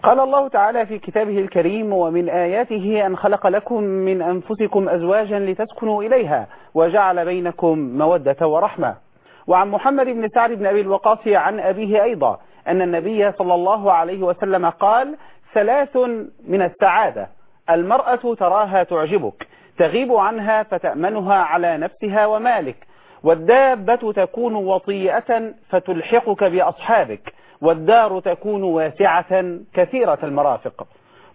قال الله تعالى في كتابه الكريم: ومن آياته أن خلق لكم من أنفسكم أزواجا لتسكنوا إليها وجعل بينكم مودة ورحمة. وعن محمد بن سعد بن أبي الوقاص عن أبيه أيضا أن النبي صلى الله عليه وسلم قال: 3 من السعادة: المرأة تراها تعجبك تغيب عنها فتأمنها على نفسها ومالك، والدابة تكون وطيئة فتلحقك بأصحابك، والدار تكون واسعة كثيرة المرافق.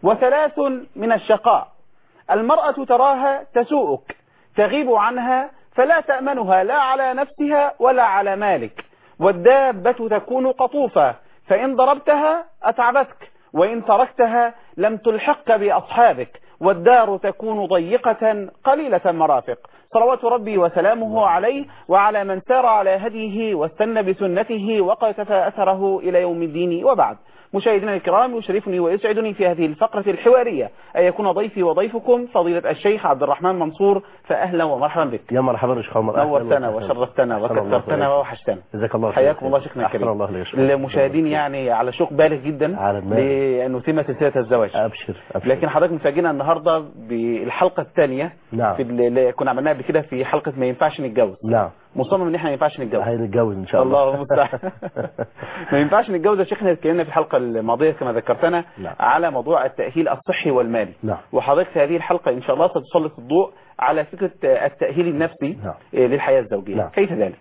3 من الشقاء: المرأة تراها تسوءك تغيب عنها فلا تأمنها لا على نفسها ولا على مالك، والدابة تكون قطوفة فإن ضربتها أتعبتك وإن تركتها لم تلحقك بأصحابك، والدار تكون ضيقة قليلة المرافق. صلوات ربي وسلامه عليه وعلى من سار على هديه واستنى بسنته وقتفى أثره إلى يوم الدين. وبعد، مشاهدينا الكرام، يشرفني ويسعدني في هذه الفقرة الحوارية أن يكون ضيفي وضيفكم فضيلة الشيخ عبد الرحمن منصور، فأهلا ومرحبا بك. يا مرحبا يا شيخ عمر، نورتنا وشرفتنا وكثرتنا ووحشتنا. جزاك الله خير. حياكم الله شيخنا الكريم. المشاهدين يعني على شوق بالغ جدا لأنه تم سلسلة الزواج. أبشر. لكن حضرتك مفاجئنا النهارده بالحلقة الثانية. نعم. في اللي كنا عملناها قبل كده في حلقة ما ينفعش نتجوز. نعم. مصمم ان احنا ما ينفعش نتجوز. هنتجوز ان شاء الله. الله المستعان. ما ينفعش نتجوز يا شيخنا. اتكلمنا في الحلقه الماضيه كما ذكرتنا. نعم. على موضوع التاهيل الصحي والمالي. نعم. وحضرتك في هذه الحلقه ان شاء الله ستسلط الضوء على فكره التاهيل النفسي. نعم. للحياه الزوجيه. نعم. كيف ذلك؟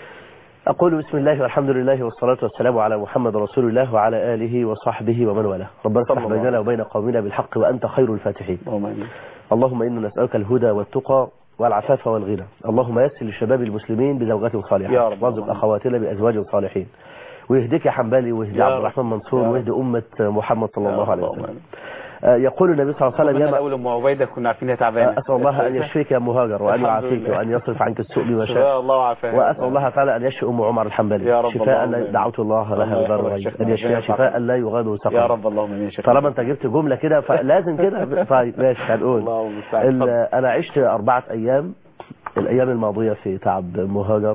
أقول بسم الله والحمد لله والصلاة والسلام على محمد رسول الله وعلى آله وصحبه ومن والاه. ربنا افتح بيننا وبين قومنا بالحق وأنت خير الفاتحين. اللهم إنا نسألك الهدى والتقى والعفاف والغنى. اللهم يسر لشباب المسلمين بزوجات صالحة وارزق أخواتنا بأزواج صالحين، ويهديك يا حنبلي ويهدي عبد الرحمن منصور ويهدي أمة محمد صلى الله عليه وسلم. يقول النبي صلى الله عليه وسلم: يا أول أم عبيدة كنا عارفينها تعبانة. أسأل الله أن يشفيك يا مهاجر وأن يعافيك وأن يصرف عنك السوء بما شاء. وأسأل الله تعالى أن يشفي أم عمر الحنبلي شفاء دعوت الله لها بضر أن يشفيها شفاء لا يغادر سقما. يا رب اللهم امين. طالما أنت جبت جملة كده فلازم كده. طيب ماشي هنقول. أنا عشت 4 أيام الأيام الماضية في تعب مهاجر.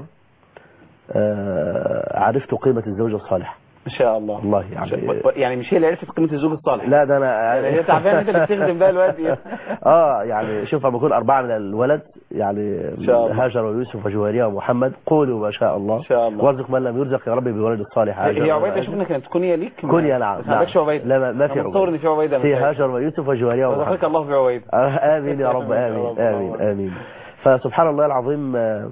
عرفت قيمة الزوج الصالح ان شاء الله. والله يعني مش هي اللي عرفت قيمه الزوج الصالح. لا ده انا هي تعبانه انت اللي بتخدم بقى الواد. يعني شوف لما يكون 4 من الولد يعني هاجر ويوسف وجويرية ومحمد، قولوا ما شاء الله. ان شاء الله. وارزق من لم يرزق يا رب بولد الصالح. هي عبيده شفنا كانت كنيه ليك. كنيه نعم. ما عندكش عبيده. لا ما في متصور ان في عبيده. في هاجر ويوسف وجويرية ومحمد. رزقك الله بعبيده. امين يا رب. امين امين امين. فسبحان الله العظيم.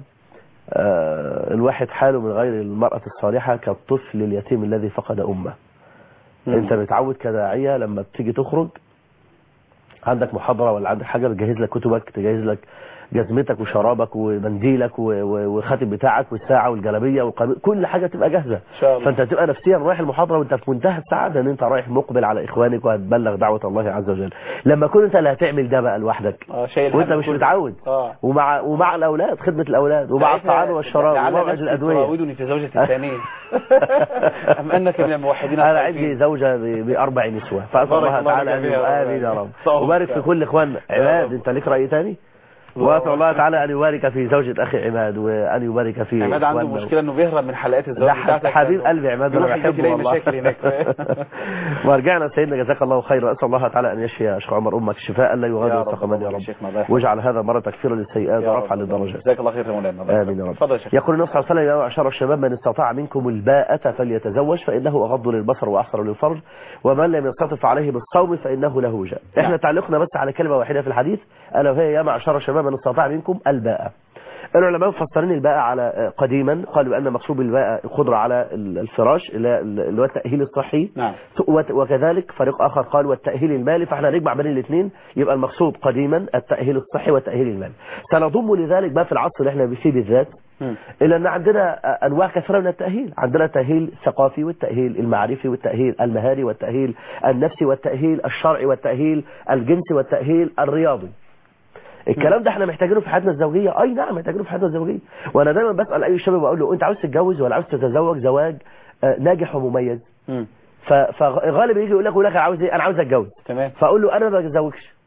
الواحد حاله من غير المرأة الصالحة كالطفل اليتيم الذي فقد أمه. انت متعود كداعية لما بتيجي تخرج عندك محاضرة ولا عندك حاجة تجهز لك كتبك، تجهز لك جزمتك وشرابك ومنديلك والخاتم بتاعك والساعة والجلابية والقميص، كل حاجة تبقى جاهزة. فانت تبقى نفسيا رايح المحاضرة وانت في منتهى السعادة ان انت رايح مقبل على اخوانك وهتبلغ دعوة الله عز وجل. لما كنت انت اللي هتعمل ده بقى لوحدك وانت مش متعود ومع الاولاد خدمة الاولاد ومع الطعام والشراب وموعد الادوية. تراودني في زوجتي الثانية. ام انك من الموحدين؟ انا عندي زوجة ب4 نسوة فاسال الله تعالى امين يا رب. وبارك في كل اخواننا. عماد انت ليك رأي ثاني؟ واسال الله تعالى ان يبارك في زوجة اخي عماد وان يبارك في عماد. عنده مشكلة انه بيهرب من حلقات الزواج بتاعتك. حبيب قلبي عماد انا بحبه والله. ورجعنا سيدنا جزاك الله خيرا. اسال الله تعالى ان يشفي يا شيخ عمر امك شفاء لا يغادر سقما يا رب، واجعل هذا مرة تكفيرا للسيئات ورفعا للدرجات. جزاك الله خير يا مولانا. امين يا رب. يقول النبي صلى الله عليه وسلم: يا معشر الشباب من استطاع منكم الباءة فليتزوج فانه اغض للبصر واحصر للفرج ومن لم يستطع فعليه بالصوم فانه له وجاء. احنا تعلقنا بس على كلمة واحدة في الحديث الا وهي يا معشر الشباب من استطاع منكم الباءة. العلماء مفسرين الباءة على قديما قالوا أن مقصود بالباءة القدرة على الفراش اللي هو التأهيل الصحي. نعم. وكذلك فريق آخر قال والتأهيل المالي، فاحنا نجمع بين الاثنين يبقى المقصود قديما التأهيل الصحي والتأهيل المالي. سنضم لذلك بقى في العصر اللي احنا فيه بالذات إلى أن عندنا أنواع كثيرة من التأهيل. عندنا التأهيل الثقافي والتأهيل المعرفي والتأهيل المهاري والتأهيل النفسي والتأهيل الشرعي والتأهيل الجنسي والتأهيل الرياضي. الكلام ده احنا محتاجينه في حياتنا الزوجيه. اي نعم محتاجينه في حياتنا الزوجيه. وانا دايما بسال اي شاب بقول له انت عاوز تتجوز ولا عاوز تتزوج زواج ناجح ومميز؟ فغالبا يجي يقول لك انا عاوز ايه؟ انا عاوز اتجوز. تمام. فاقول له انا ما بتزوجش.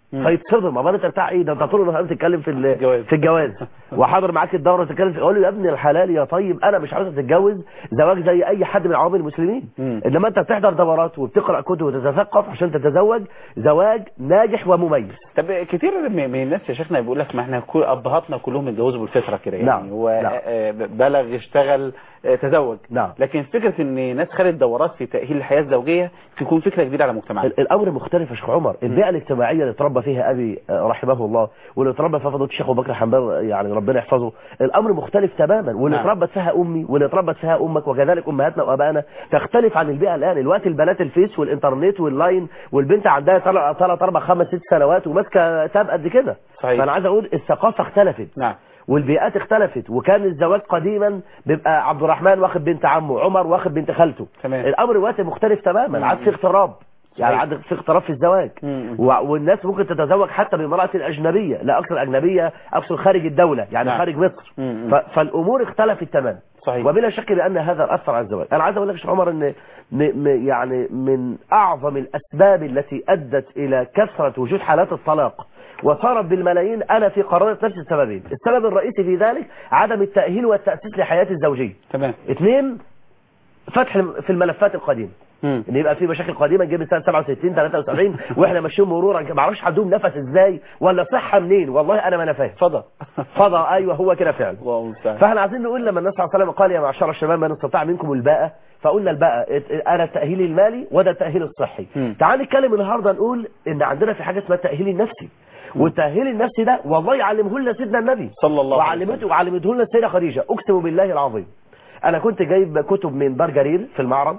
فيتصدم. امال انت بتاع ايه ده؟ انت طول النهار بتتكلم الجواز. في الجواز وحاضر معاك الدوره تتكلم في. اقول له يا ابن الحلال يا طيب، انا مش عاوز تتجوز زواج زي اي حد من عوام المسلمين، انما انت بتحضر دورات وبتقرا كتب وتتثقف عشان تتزوج زواج ناجح ومميز. طب كتير من الناس يا شيخنا بيقول لك ما احنا ابهاتنا كلهم اتجوزوا بالفطره كده يعني. نعم. هو بلغ اشتغل تزوج. نعم. لكن فكره ان ناس خدت دورات في تاهيل الحياه الزوجيه تكون فكره جديده على مجتمعنا. الامر مختلف يا شيخ عمر. البيئه الاجتماعيه اللي اتربى فيها ابي رحمه الله واللي اتربى فيها فضيله الشيخ ابو بكر حنبل يعني ربنا يحفظه، الامر مختلف تماما. واللي اتربت فيها امي واللي اتربت فيها امك وكذلك امهاتنا وابائنا تختلف عن البيئه الان. الوقت البنات الفيس والانترنت واللاين، والبنت عندها 3 4 5 6 سنوات وماسكه تاب قد كده. فانا عايز اقول الثقافه اختلفت. نعم. والبيئات اختلفت. وكان الزواج قديما بيبقى عبد الرحمن واخد بنت عمه، عمر واخد بنت خالته. تمام. الامر دلوقتي مختلف تماما. عاد في اغتراب، يعني عاد في اغتراب في الزواج. والناس ممكن تتزوج حتى بامرأة أجنبية، لا أقصد أجنبية، أقصد خارج الدولة يعني. خارج مصر. فالأمور اختلفت تماما. صحيح. وبلا شك بأن هذا أثر على الزواج. أنا عايز أقول لك يا شيخ عمر أن يعني من أعظم الأسباب التي أدت إلى كثرة وجود حالات الطلاق وصارت بالملايين، أنا في قرارة نفس السببين. السبب الرئيسي في ذلك عدم التأهيل والتأسيس لحياة الزوجية. تمام. 2 فتح في الملفات القديمة. ان يبقى في مشاكل قديمه نجيب سنه 67 73 واحنا ماشيين مرورا ما اعرفش عندهم نفس ازاي ولا صحه منين، والله انا ما انا فاهم. فضا ايوه هو كده فعلا. فاحنا عايزين نقول لما النبي صلى الله عليه وسلم قال يا معشر الشباب من استطاع منكم الباءة، فقلنا الباءة انا التاهيل المالي وده التاهيل الصحي. تعال نتكلم النهارده نقول ان عندنا في حاجه اسمها التاهيل النفسي. والتاهيل النفسي ده والله يعلمه لنا سيدنا النبي صلى الله عليه وسلم وعلمته لنا السيده خديجه. اقسم بالله العظيم انا كنت جايب كتب من دار جرير في المعرض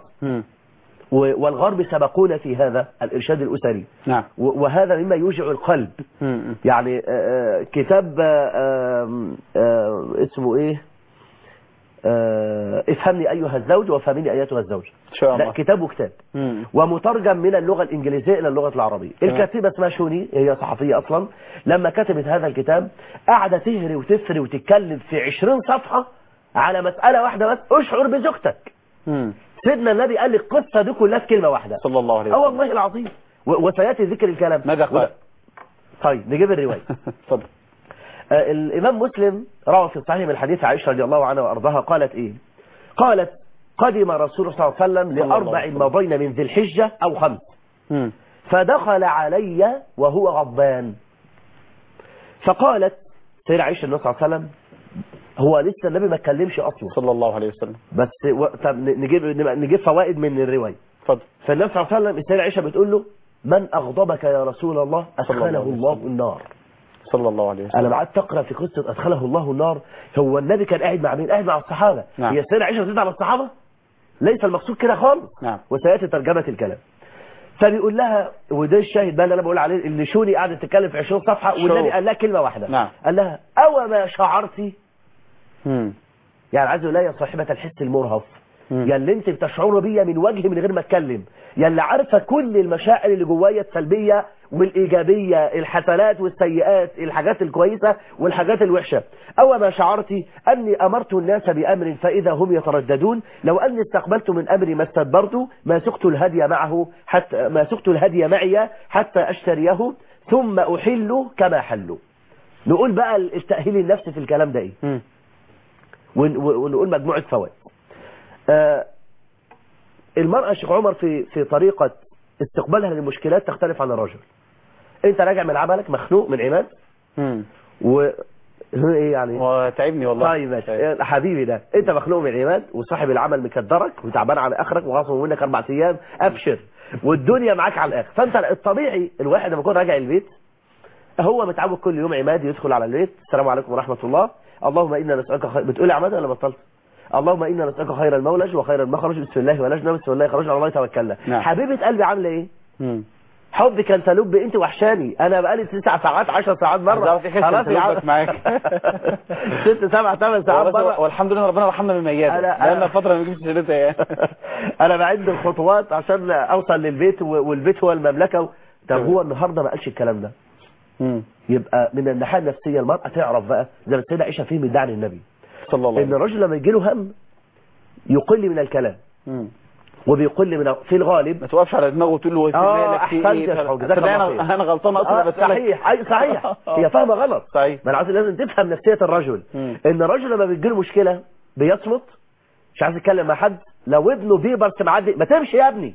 والغرب سبقونا في هذا الإرشاد الأسري. نعم. وهذا مما يوجع القلب. يعني كتاب اسمه ايه افهمني أيها الزوج وافهمني أيتها الزوج. لا كتاب وكتاب ومترجم من اللغة الإنجليزية إلى اللغة العربية. الكاتبة اسمها شوني، هي صحفية أصلا. لما كتبت هذا الكتاب قاعدة تهري وتفري وتتكلم في 20 صفحة على مسألة واحدة بس، اشعر بزوجتك. سيدنا النبي قال لي القصة دي كلها في كلمة واحدة صلى الله عليه وسلم. والله العظيم. وسيأتي ذكر الكلام. ماذا قال؟ طيب نجيب الرواية. اتفضل. الإمام مسلم روى في الصحيح من حديث عائشة رضي الله عنها وأرضاها قالت إيه؟ قالت قدم رسول الله صلى الله عليه وسلم لأربع مضين من ذي الحجة أو 5 فدخل علي وهو غضبان. فقالت سيدة عائشة النبي صلى الله عليه وسلم هو لسه النبي ما اتكلمش اصلا صلى الله عليه وسلم، بس طب نجيب فوائد من الروايه. اتفضل. فالنبي صلى الله عليه وسلم السيدة عائشة بتقول له من أغضبك يا رسول الله؟ أدخله الله النار. صلى الله عليه وسلم. أنا قعدت تقرأ في قصة أدخله الله النار. هو النبي كان قاعد مع مين؟ قاعد مع الصحابة. نعم. هي السيدة عائشة بتزيد على الصحابة؟ ليس المقصود كده خالص. نعم. وسيأتي ترجمة الكلام. فبيقول لها وده الشاهد بقى اللي أنا بقول عليه اللي شوني قاعدة تتكلم في 20 صفحة والنبي قال لها كلمة واحدة. نعم. قال لها أو ما شعرتي؟ يعني عايز يقول لها يا صاحبة الحس المرهف يا اللي انت بتشعر بيا من وجهي من غير ما اتكلم، يا اللي عارفه كل المشاعر اللي جوايا السلبيه والايجابيه، الحسنات والسيئات، الحاجات الكويسه والحاجات الوحشه. او ما شعرتي اني امرت الناس بامر فاذا هم يترددون، لو اني استقبلت من امري ما استدبرت ما سقت الهدي معي حتى اشتريه ثم احل كما حلوا. نقول بقى التاهيل النفسي في الكلام ده ايه؟ ونقول مجموعه فوائد. المرأة شيخ عمر في طريقة استقبالها للمشكلات تختلف عن الرجل. انت راجع من عملك مخنوق من عماد ايه يعني وتعبني والله. طيب ماشي حبيبي، ده انت مخنوق من عماد وصاحب العمل مكدرك وتعبان على اخرك وغاصب منك 4 ايام ابشر والدنيا معاك على الاخر. فانت الطبيعي الواحد لما يكون راجع البيت هو متعود كل يوم عماد يدخل على البيت السلام عليكم ورحمة الله، اللهم انا نسألك خير. بتقول يا عماد ولا بطلت؟ اللهم انا نسألك خير المولج وخير المخرج، بسم الله ولجنا بسم الله خرجنا على الله توكلنا. نعم. حبيبة قلبي عامله ايه؟ حبك انت لب انت وحشاني، انا بقالي 9 ساعات 10 ساعات بره خلاص يا معاك 6 7 8 ساعات بره والحمد لله ربنا رحمنا من ميادة لأن فترة ما نجيبش سيرتها يعني. انا بعد الخطوات عشان اوصل للبيت والبيت هو المملكة. طب هو النهارده ما قالش الكلام ده. يبقى من الناحية النفسية المرأة تعرف بقى زي ما السيدة عائشة فيه من دعن النبي صلى الله عليه وسلم ان الرجل لما يجي له هم يقل من الكلام وبيقول لي في الغالب ما توقفش على دماغه وتقول له احسنت يا شيخ، جزاك الله خير. انا غلطان اصلا بسالك. صحيح صحيح. هي فاهمه غلط. صحيح. ما انا عايز لازم تفهم نفسيه الرجل. ان الرجل لما بتجيله مشكله بيصمت، مش عايز يتكلم مع حد. لو ابنه فيبرس معدي ما تمشي يا ابني،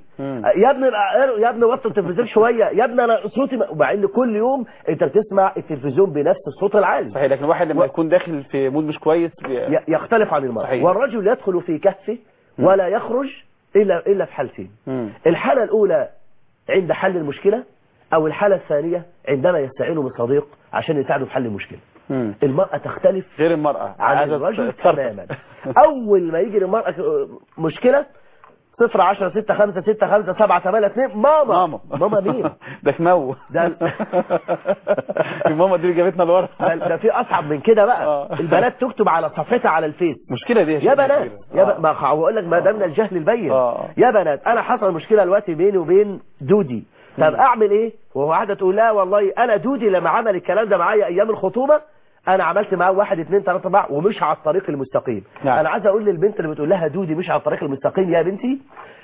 يا ابني وطي التلفزيون شويه، يا ابني انا صوتي مع ان كل يوم انت بتسمع التلفزيون بنفس الصوت العالي. صحيح. لكن الواحد لما يكون داخل في مود مش كويس يختلف عن المرء. صحيح. والرجل يدخل في كهفه ولا يخرج الا في حالتين. الحاله الاولى عند حل المشكله، او الحاله الثانيه عندما يستعين بصديق عشان يساعده في حل المشكله. المرأة تختلف غير المرأة عن الرجل تماما. أول ما يجي للمرأة مشكلة 0 10 6 5 6 5 7 8 2 ماما. ماما مين؟ ده كمو ده ماما دي اللي جابتنا لورا. ده في أصعب من كده بقى. البنات تكتب على صفحتها على الفيس مشكلة دي يا بنات ما هقول لك ما ده من الجهل البين. يا بنات أنا حصل مشكلة دلوقتي بيني وبين دودي، طب أعمل إيه؟ وهو قاعدة تقول لا والله أنا دودي لما عمل الكلام ده معايا أيام الخطوبة انا عملت معاه 1 2 3 4 ومش على الطريق المستقيم. نعم. انا عايز اقول للبنت اللي بتقول لها دودي مش على الطريق المستقيم، يا بنتي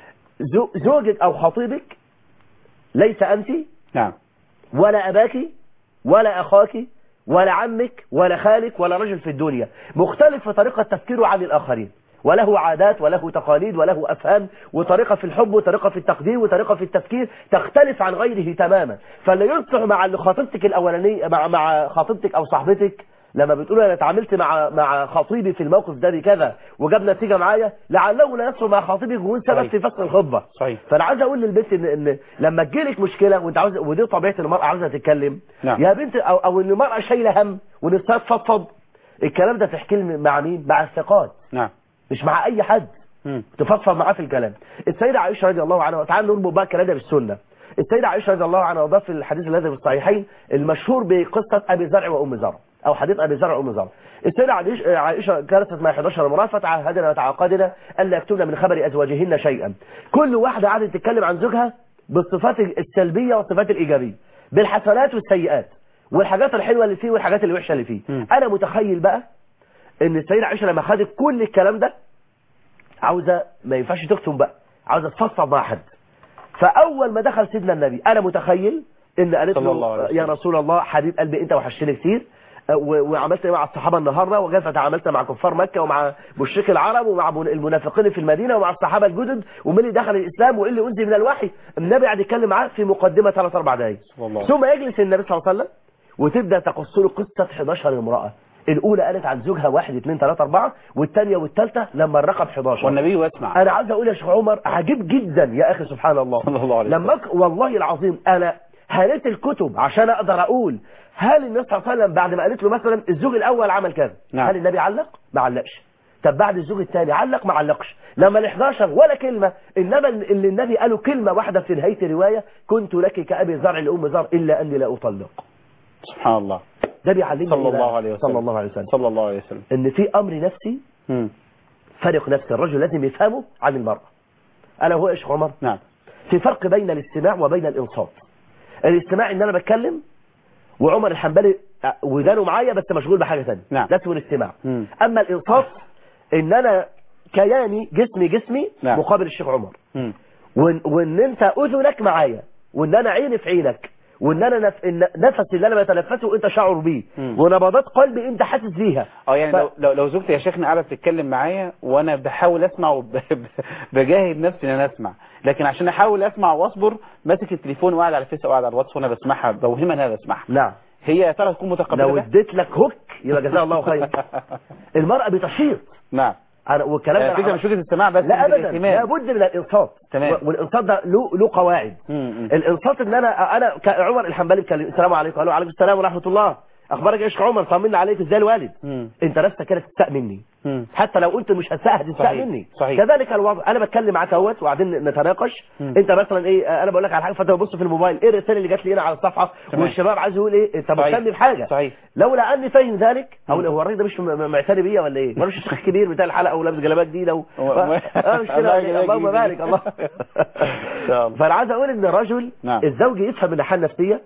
زوجك او خطيبك ليس انت، نعم، ولا اباك ولا اخاك ولا عمك ولا خالك ولا رجل في الدنيا، مختلف في طريقة تفكيره عن الاخرين، وله عادات وله تقاليد وله افهام وطريقة في الحب وطريقة في التقدير وطريقة في التفكير تختلف عن غيره تماما. فاللي يصلح مع خطيبتك الاولانيه مع خطيبتك او صاحبتك لما بتقول انا اتعاملت مع خطيبي في الموقف ده بكذا وجاب نتيجه معايا، لعله لا يصلح مع خطيبك يكون سبب في فصل الخطبه. صحيح. فانا عايز اقول للبنت ان لما تجيلك مشكله وانت عاوز، ودي طبيعه المراه عاوزه تتكلم. نعم. يا بنت او ان المراه شايله هم ونفسها تفضفض، الكلام ده تحكي مع مين؟ مع الثقات. نعم. مش مع اي حد تفضفض معاه في الكلام. السيده عائشه رضي الله عنها، وتعالى نربط بقى الكلام ده بالسنه. السيده عائشه رضي الله عنها وضاف في الحديث الذي في الصحيحين المشهور بقصه ابي زرع وام زرع، او حديث ابي زرع وام زرع. السيده عائشه جلست مع 11 امراه فتعهدنا وتعاقدنا الا يكتبن من خبر ازواجهن شيئا. كل واحده قعدت تتكلم عن زوجها بالصفات السلبيه والصفات الايجابيه، بالحسنات والسيئات، والحاجات الحلوه اللي فيه والحاجات الوحشه اللي فيه. انا متخيل بقى ان السيده عائشه لما خدت كل الكلام ده عاوزه، ما ينفعش تكتم بقى، عاوزه تفضفض مع حد. فاول ما دخل سيدنا النبي انا متخيل ان قالت له يا رسول الله حبيب قلبي انت وحشتني كتير، وعملت مع الصحابه النهارده، وكيف تعاملت مع كفار مكه ومع مشرك العرب ومع المنافقين في المدينه ومع الصحابه الجدد، ومن اللي دخل الاسلام وايه اللي انزل من الوحي. النبي قاعد يتكلم معاه في مقدمه 3 4 دقائق، ثم يجلس النبي صلى الله عليه وسلم وتبدا تقص له قصه 11 امراه. الاولى قالت عن زوجها 1 2 3 4، والثانيه والثالثه لما الرقم 11 والنبي واسمع. انا عايز اقول يا شيخ عمر عجيب جدا يا اخي سبحان الله. لما والله العظيم انا هريت الكتب عشان اقدر اقول هل النبي صلى الله عليه وسلم بعد ما قالت له مثلا الزوج الاول عمل كذا، نعم. هل النبي علق؟ ما علقش. طب بعد الزوج الثاني علق؟ ما علقش. لما ال11 ولا كلمه، انما اللي النبي قاله كلمه واحده في نهايه الروايه: كنت لك كابي زرع لام زرع الا اني لا اطلق. سبحان الله. ده بيعلمنا صلى الله عليه وسلم. صلى الله عليه وسلم. صلى الله عليه وسلم ان في امر نفسي فرق نفسي الرجل لازم يفهمه عن المرأة. الا هو ايش عمر؟ نعم. في فرق بين الاستماع وبين الانصات. الاستماع ان انا بتكلم وعمر الحنبلي ودانه معايا بس مشغول بحاجه ثانيه، نعم. ده اسمه الاستماع. اما الانصات ان انا كياني جسمي نعم. مقابل الشيخ عمر، وان انت اذنك معايا، وان انا عيني في عينك، وان انا نفسي اللي انا بتنفسه انت شعور بيه، ونبضات قلبي انت حاسس بيها. يعني لو زوجتي يا شيخنا قاعده بتتكلم معايا وانا بحاول اسمع وبجاهد نفسي ان انا اسمع، لكن عشان احاول اسمع واصبر ماسك التليفون وقاعد على الفيس او قاعد على الواتس وانا بسمعها بوهمها ان انا بسمعها. نعم. هي يا ترى تكون متقبله؟ لو اديت لك هوك يبقى جزاها الله خير. المرأة بتشيط. نعم. والكلام ده فكره مش فكره السماع بس، لا ابدا، لابد من الانصات. تمام. والانصات ده له قواعد. الانصات ان انا كعمر الحنبلي بتكلم السلام عليكم، قالوا عليكم السلام ورحمه الله، اخبارك ايش يا عمر، طمنا عليك ازاي الوالد. انت نفسك كده تستاء مني، حتى لو قلت مش هتستاء هتستاء مني. صحيح. كذلك الوضع، انا بتكلم معاك اهوت وبعدين نتناقش. انت مثلا ايه، انا بقول لك على حاجه فانت بتبص في الموبايل، ايه الرساله اللي جات لي هنا على الصفحه والشباب عايز يقول ايه، انت مهتم بحاجه. صحيح. لولا اني فاهم ذلك اقول هو الراجل ده مش معتني بيا ولا ايه، ملوش شيخ كبير بتاع الحلقه ولابس جلابات جديده مش كده. اللهم بارك الله. فانا عايز اقول ان الرجل الزوج يفهم الناحيه النفسيه،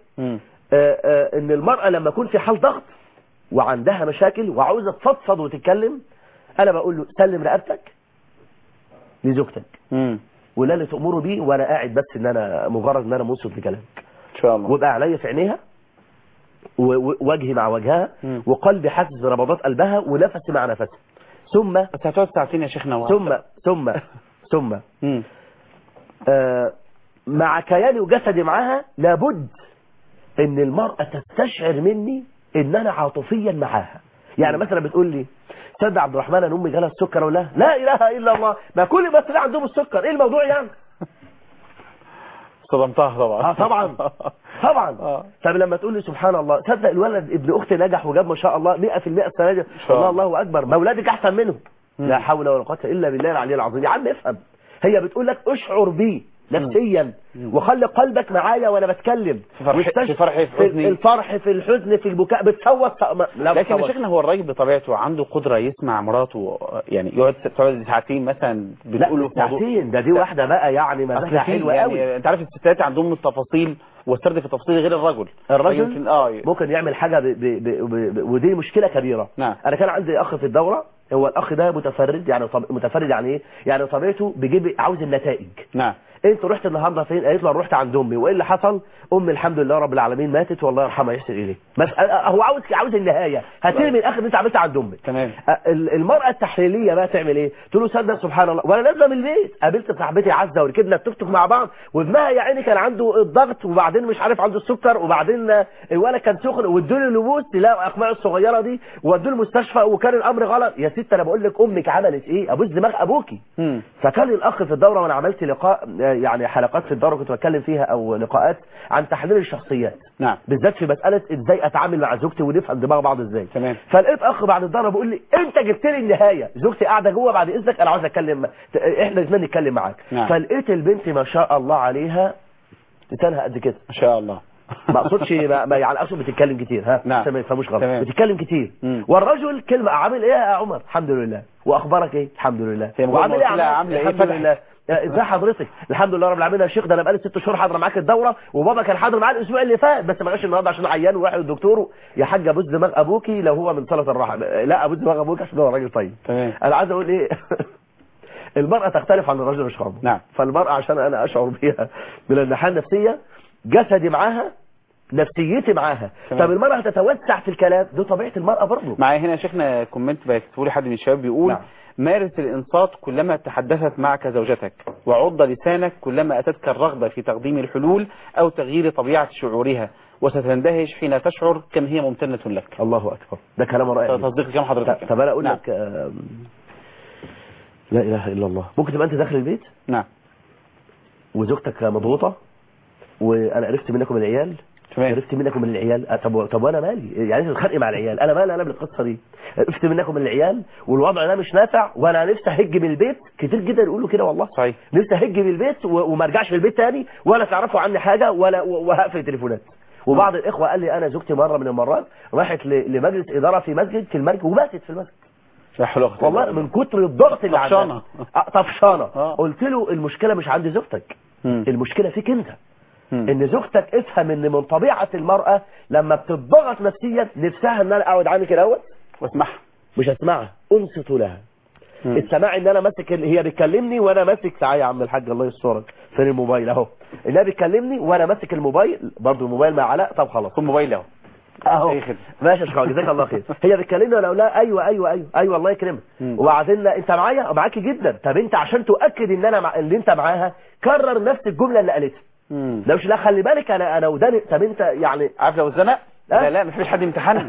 ان المراه لما يكون في حال ضغط وعندها مشاكل وعاوزه تفضفض وتتكلم، انا بقول له سلم رقبتك لزوجتك، ولا اللي تأمره بيه وانا قاعد بس ان انا مجرد ان انا منصت لكلامك ان شاء الله. وابقى عينيا في عينيها ووجهي مع وجهها وقلبي حاسس بنبضات قلبها ونفسي مع نفسها. ثم بس هتقعد ساعتين يا شيخنا. ثم مع كياني وجسدي معاها لابد ان المرأة تستشعر مني ان انا عاطفيا معاها. يعني مثلا بتقول لي تصدق عبد الرحمن ان امي جالها السكر ولا لا اله الا الله، ما كل المصريين عندهم السكر، ايه الموضوع يعني؟ صدمتها طبعا. طبعا. طب لما تقول لي سبحان الله تصدق الولد ابن اختي نجح وجاب ما شاء الله 100% السنه دي، الله اكبر، ما اولادك احسن منهم. لا حول ولا قوه الا بالله العلي العظيم. يا عم افهم، هي بتقول لك اشعر بي نفسيا وخلي قلبك معايا وانا بتكلم في فرحي في حزني، الفرح في الحزن في البكاء بتصوت. لكن يا شيخنا هو الراجل بطبيعته عنده قدرة يسمع مراته، يعني يقعد ساعتين مثلا بتقوله في موضوع ساعتين دي واحدة بقى يعني مزاجها حلوة قوي. يعني انت عارف الستات عندهم التفاصيل والسرد في التفاصيل غير الرجل ممكن يعمل حاجة ودي مشكلة كبيرة. نعم. انا كان عندي اخ في الدورة، هو الاخ ده متفرد. يعني متفرد يعني ايه؟ يعني طبيعته بيجيب عاوز النتائج. نعم. انت رحت النهارده فين؟ قالت له رحت عند امي. وايه اللي حصل؟ امي الحمد لله رب العالمين ماتت والله يرحمها يحسن اليه. بس هو عاوز النهايه، هترمي من الاخر اللي انت عملت عند امك. تمام. المراه التحليليه بقى تعمل ايه؟ تقول له صدق سبحان الله وانا نازله من البيت قابلت صاحبتي عزه وركبنا التوك توك مع بعض، وابنها يا عيني كان عنده الضغط وبعدين مش عارف عنده السكر وبعدين الولد كان سخن وادوا له لبوس لا اقماع الصغيره دي وادوا له المستشفى وكان الامر غلط. يا ست انا بقول لك امك عملت ايه؟ ابوس دماغ ابوكي. فكان الاخ في الدوره وانا عملت لقاء يعني حلقات في الدوره كنت بتكلم فيها او لقاءات عن تحليل الشخصيات. نعم. بالذات في مساله ازاي اتعامل مع زوجتي ونفهم دماغ بعض ازاي. تمام. فلقيت اخ بعد الدوره بيقول لي انت جبت لي النهايه، زوجتي قاعده جوه بعد اذنك انا عاوز اتكلم احنا لازم نتكلم معاك. نعم. فلقيت البنت ما شاء الله عليها لسانها قد كده ما شاء الله. ما اقصدش يعني اقصد بتتكلم كتير نعم. عشان ما يفهموش غلط. تمام. بتتكلم كتير. والرجل كلمه عامل ايه يا عمر؟ الحمد لله. واخبارك ايه؟ الحمد لله. وعامل ايه عامله ايه؟ الحمد لله. ازاي حضرتك؟ الحمد لله رب العالمين يا شيخ، ده انا بقالي 6 شهور حاضر معاك الدوره وبابا كان حاضر معايا الاسبوع اللي فات بس ما جاش النهارده عشان عيان وراح للدكتور. يا حاجه ابوس دماغ ابوكي لو هو من صله الرحم. لا ابوس دماغ ابوك عشان هو راجل طيب. تمام. انا عايز اقول ايه المراه تختلف عن الرجل اشعار. نعم. فالمراه عشان انا اشعر بيها من الناحيه النفسيه جسدي معاها نفسيتي معاها. طب المرأة تتوسع في الكلام، ده طبيعة المرأة برضه. معايا هنا يا شيخنا كومنت بيكتبوا لي حد من الشباب بيقول نعم. مارس الإنصات كلما تحدثت معك زوجتك، وعض لسانك كلما أتتك الرغبة في تقديم الحلول أو تغيير طبيعة شعورها، وستندهش حين تشعر كم هي ممتنة لك. الله أكبر، ده كلام رائع. تصديق كلام حضرتك. طب أنا أقول نعم. لك لا إله إلا الله. ممكن تبقى أنت داخل البيت نعم وزوجتك مضغوطة وأنا عرفت منكم العيال. عرفت منكم من العيال. طب وانا مالي؟ يعني انت بتتخانقي مع العيال، انا مالي انا بالقصه دي؟ عرفت منكم من العيال والوضع ده مش نافع وانا نفسي اهج من البيت. كتير جدا يقولوا كده والله. صحيح. نفسي اهج من البيت وما ارجعش في البيت تاني ولا تعرفوا عني حاجه ولا وهقفل التليفونات. وبعض الاخوه قال لي انا زوجتي مره من المرات راحت لمجلس اداره في مسجد في المسجد وباتت في المسجد. والله من كتر الضغط اللي عندها طفشانه. قلت له المشكله مش عند زوجتك، المشكله فيك انت. ان زوجتك افهم ان من طبيعة المرأة لما بتضغط نفسيا نفسها ان انا اقعد عنك الاول واسمعها، مش اسمعها، انصت لها. السماع ان انا ماسك هي بتكلمني وانا ماسك تعالى يا عم الحاج الله يسترك فين الموبايل اهو، اللي بتكلمني وانا ماسك الموبايل برضه الموبايل مع علاء. طب خلاص الموبايل اهو ماشي يا شيخ جزاك الله خير. هي بتكلمني وانا اقول لها ايوه ايوه ايوه ايوه الله يكرمك وبعدين انت معايا معاكي جدا. طب انت عشان تؤكد ان انا اللي انت معاها كرر نفس الجمله اللي قالتها. لو مش لا خلي بالك انا وداني. طب انت يعني عارف لو اتزنق لا ما فيش حد يمتحنني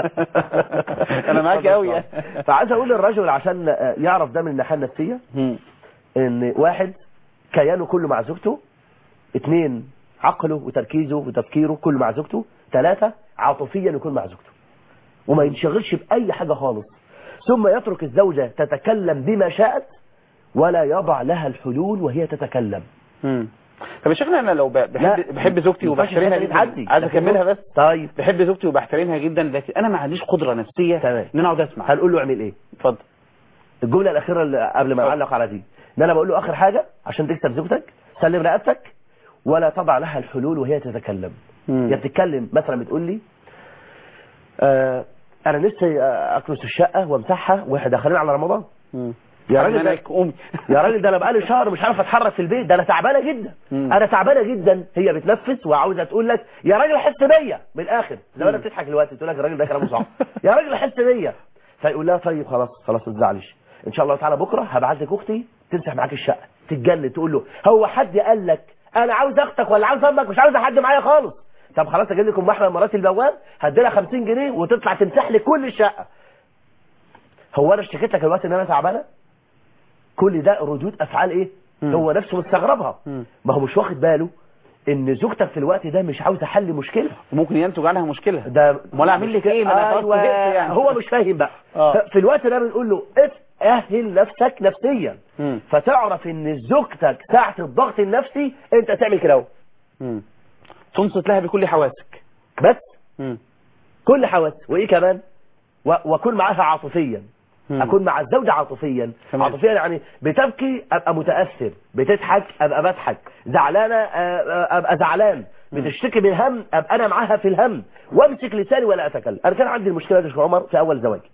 انا معاك قوي. فعايز اقول للرجل عشان يعرف ده من الناحيه النفسيه ان 1 كيانه كله مع زوجته، 2 عقله وتركيزه وتفكيره كله مع زوجته، 3 عاطفيا يكون مع زوجته وما ينشغلش باي حاجه خالص. ثم يترك الزوجه تتكلم بما شاءت ولا يضع لها الحلول وهي تتكلم. طب يا شيخنا انا لو بحب زوجتي وبحترمها جدا، عايز اكملها بس. طيب بحب زوجتي وبحترمها جدا لكن انا ما عنديش قدره نفسيه ان انا اقعد اسمع. هنقول له اعمل ايه؟ اتفضل. الجمله الاخيره اللي قبل ما نعلق على دي ان انا بقول له اخر حاجه عشان تكسب زوجتك سلم رقبتك ولا تضع لها الحلول وهي تتكلم. هي بتتكلم مثلا بتقول لي انا نفسي اكنس الشقه وامسحها واحنا داخلين على رمضان. يا راجل ده قومي يا راجل ده انا بقالي شهر مش عارف اتحرك في البيت، ده انا تعبانه جدا. انا تعبانه جدا. هي بتنفس وعاوزه تقول لك يا راجل حس بيا من الاخر، زي ما انا بتضحك دلوقتي تقول لك الراجل ده كلامه صح. يا راجل حس بيا. فيقول لها طيب خلاص ما تزعليش، ان شاء الله تعالى بكره هبعت لك اختي تمسح معاك الشقه. تتجنن تقول له هو حد قال لك انا عاوز اختك ولا عاوز امك؟ مش عاوز حد معايا خالص. طب خلاص اجيب لكم واحده من مرات البواب هدي لها 50 جنيه وتطلع تمسح لي كل الشقه. هو انا اشتكيت لك دلوقتي ان انا تعبانه؟ كل ده ردود افعال ايه؟ هو نفسه مستغربها. ما هو مش واخد باله ان زوجتك في الوقت ده مش عاوزه حل مشكله، ممكن ينتج عنها مشكله. ده امال اعمل لك ايه؟ ما أيوة يعني. هو مش فاهم بقى. في الوقت ده بنقول له اهل نفسك نفسيا فتعرف ان زوجتك ساعه الضغط النفسي انت تعمل كده اهو. تنصت لها بكل حواسك بس كل حواسك. وايه كمان؟ وكن معاها عاطفيا. اكون مع الزوجة عاطفيا. عاطفيا يعني بتبكي ابقى متأثر، بتضحك ابقى بضحك، زعلانة ابقى زعلان، بتشتكي من هم ابقى انا معاها في الهم، وامسك لساني ولا اتكلم. انا كان عندي المشكلة دي يا عمر في اول زواجي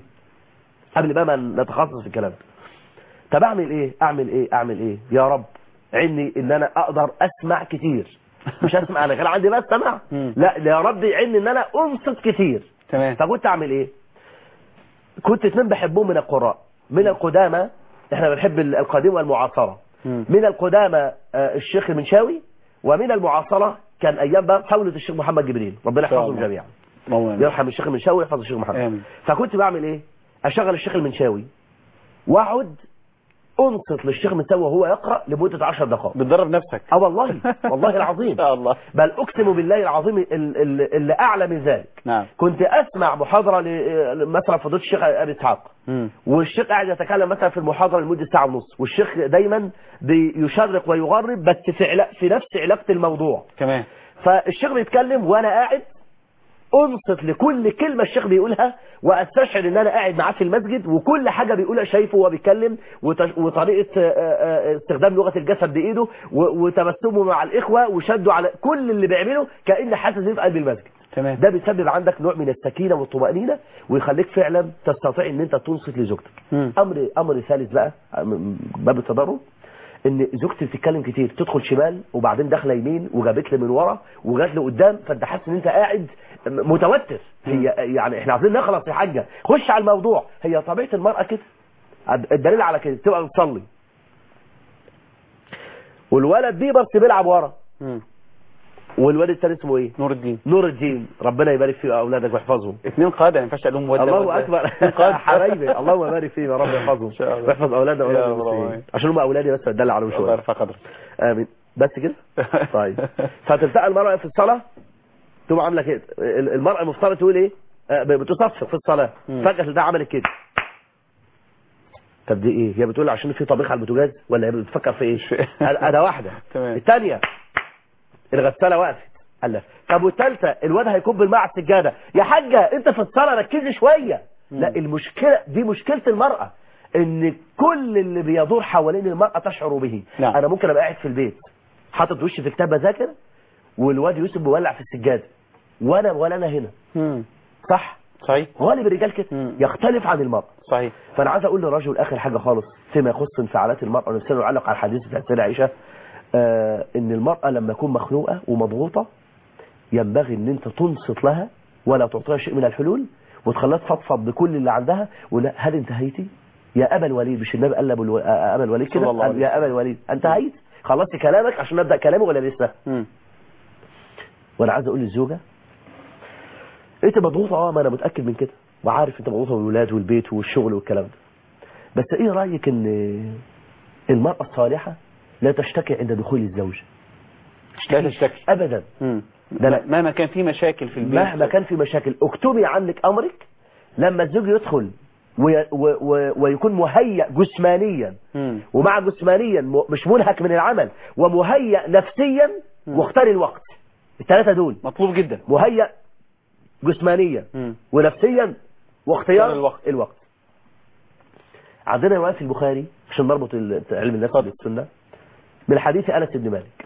قبل بقى ما نتخصص في الكلام. طب اعمل ايه يا رب؟ عني ان انا اقدر اسمع كتير، مش اسمع انا كان عندي بس سمع. لا يا رب عني ان انا انصت كتير. تمام. فكنت اعمل ايه؟ كنت اتنين بحبهم من القراء، من القدامى احنا بنحب القديم والمعاصرة. من القدامى الشيخ المنشاوي، ومن المعاصرة كان ايام بقى قولة الشيخ محمد جبريل ربنا يحفظهم جميعا. يرحم الشيخ المنشاوي ويحفظ الشيخ محمد. فكنت بعمل ايه؟ اشغل الشيخ المنشاوي واقعد انصت للشيخ المنشاوي وهو يقرأ لمدة 10 دقائق. بتدرب نفسك؟ والله العظيم. الله. بل اقسم بالله العظيم اللي اعلى من ذلك. نعم. كنت اسمع محاضرة مثلا فضيلة الشيخ ابي اسحاق، والشيخ قاعد يتكلم مثلا في المحاضرة لمدة ساعة ونص، والشيخ دايما بيشرق ويغرب بس في نفس علاقة الموضوع كمان. فالشيخ بيتكلم وانا قاعد انصت لكل كلمة الشيخ بيقولها، واستشعر ان انا قاعد معاه في المسجد، وكل حاجة بيقولها شايفه وهو بيتكلم، وطريقة استخدام لغة الجسد بايده، وتبسمه مع الاخوة، وشده على كل اللي بيعمله كأن حاسس في قلب المسجد. تمام. ده بيسبب عندك نوع من السكينة والطمأنينة، ويخليك فعلا تستطيع ان انت تنصت لزوجتك. امر ثالث بقى باب التضرر، ان زوجتي بتتكلم كتير، تدخل شمال وبعدين داخله يمين وجابت لي من ورا وجات لي قدام، فانت حاسس ان انت قاعد متوتر. هي يعني احنا عايزين نخلص يا حاجه، خش على الموضوع. هي طبيعه المراه كده، الدليل على كده تبقى بتصلي والولد دي بس بيلعب ورا، والولد الثاني اسمه ايه؟ نور الدين ربنا يبارك في اولادك ويحفظهم. 2 قاده ما ينفعش اقول لهم الله اكبر حبايبي اللهم بارك فيهم يا رب يحفظهم ويحفظ اولادنا واولاد المسلمين، عشان هم اولادي بس اتدلع عليهم شويه. الله يرفع قدرك. امين. بس كده. طيب فتلتقى المرأة في الصلاة تبقى عامله كده. المرأة المفترض تقول ايه؟ بتصفق في الصلاة، فجأة تلاقيها عملت كده. طب دي ايه؟ هي بتقول عشان في طبيخ على البوتاجاز ولا هي بتفكر في ايه؟ ده واحده. الثانيه الغساله وقفت. قال لها طب والثالثه الواد هيكب الماء على السجاده. يا حاجه انت في الصلاه ركزي شويه. لا المشكله دي مشكله المرأة، ان كل اللي بيدور حوالين المرأة تشعر به. نعم. انا ممكن ابقى قاعد في البيت حاطط وشي في كتاب بذاكر والواد يوسف بيولع في السجاده ولا انا هنا. صح؟ صحيح. غالب الرجال كده يختلف عن المرأة. صحيح. فانا عايز اقول للرجل اخر حاجه خالص فيما يخص انفعالات المرأة ونفسنا نعلق على الحديث بتاع السيدة عائشة، ان المرأة لما تكون مخنوقة ومضغوطة ينبغي ان انت تنصت لها ولا تعطيها شيء من الحلول وتخليها تفضفض بكل اللي عندها. ولا هل انتهيتي يا ابا الوليد؟ مش النبي قال ابا الوليد كده؟ يا ابا الوليد انتهيت؟ خلصت كلامك عشان نبدا كلامي ولا لسه؟ وانا عايز اقول للزوجه انت مضغوطه. ما انا متاكد من كده وعارف انت مضغوطه بالولاد والبيت والشغل والكلام ده، بس ايه رايك ان المراه الصالحه لا تشتكي عند دخول الزوج؟ لا تشتكي ابدا. ده مهما كان في مشاكل في البيت، مهما كان في مشاكل اكتبي عنك امرك. لما الزوج يدخل ويكون مهيأ جسمانيا ومع جسمانيا مش منهك من العمل ومهيأ نفسيا واختار الوقت. الثلاثه دول مطلوب جدا. مهيأ جسمانيا ونفسيا واختيار الوقت. عندنا رواية في البخاري عشان نربط علم النفس بالسنة من حديث أنس بن مالك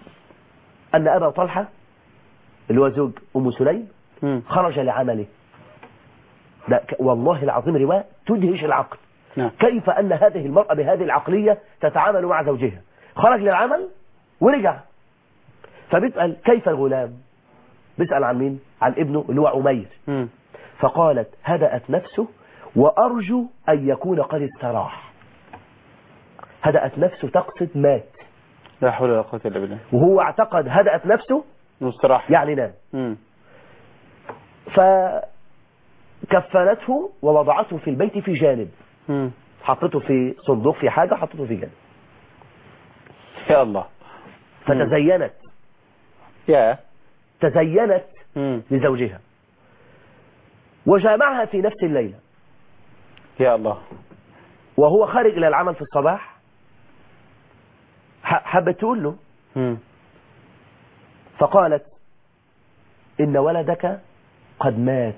أن أبا طلحة اللي هو زوج أم سليم خرج لعمله. ده والله العظيم رواية تدهش العقل. نعم. كيف أن هذه المرأة بهذه العقلية تتعامل مع زوجها؟ خرج للعمل ورجع، فبيسأل كيف الغلام؟ بيسأل عن مين؟ عن ابنه اللي هو عمير. فقالت هدأت نفسه وأرجو أن يكون قد استراح. هدأت نفسه تقصد مات، لا حول ولا قوة إلا بالله. وهو اعتقد هدأت نفسه مستراح يعني نام. فكفلته ووضعته في البيت في جانب، حطته في صندوق في حاجة، حطته في جانب. يا الله. فتزينت تزينت لزوجها وجامعها في نفس الليلة. يا الله. وهو خارج إلى العمل في الصباح حبت تقول له، فقالت إن ولدك قد مات.